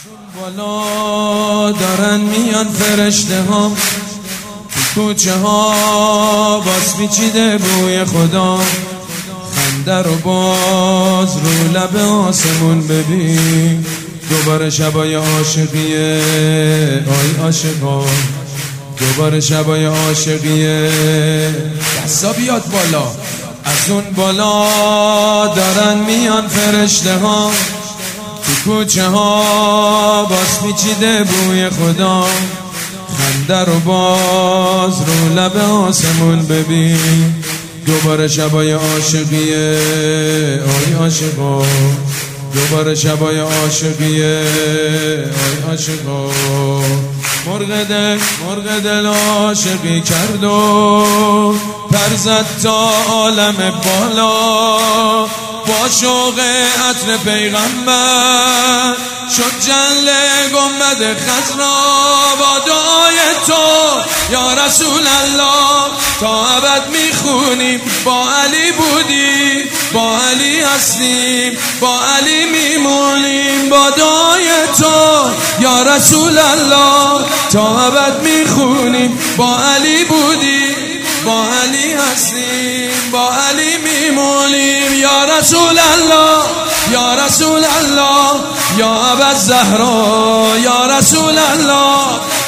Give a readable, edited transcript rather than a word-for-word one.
بالا دارن میان فرشته ها، تو کوچه ها باز پیچیده بوی خدا. خنده رو باز رو لب آسمون ببین، دوباره شبای عاشقیه آی عاشقا، دوباره شبای عاشقیه. دستا بیاد بالا، از اون بالا دارن میان فرشته ها، تو کوچه ها باز پیچیده بوی خدا. خنده رو باز رو لب آسمون ببین، دوباره شبای عاشقیه آی عاشقا، دوباره شبای عاشقیه آی عاشقا. مرغ دل عاشقی کرد و پر زد تا عالم بالا، با شوق عطر پیغمبر شد جل گنبد خضرا. با دعای تو یا رسول الله تا ابد میخونیم، با علی بودی با علی هستیم، با علی میمونیم. با دعای تو یا رسول الله تا ابد میخونیم، با علی بودی با علی هستیم، با علی میمونیم. یا رسول الله یا رسول الله یا ابا الزهرا، یا رسول الله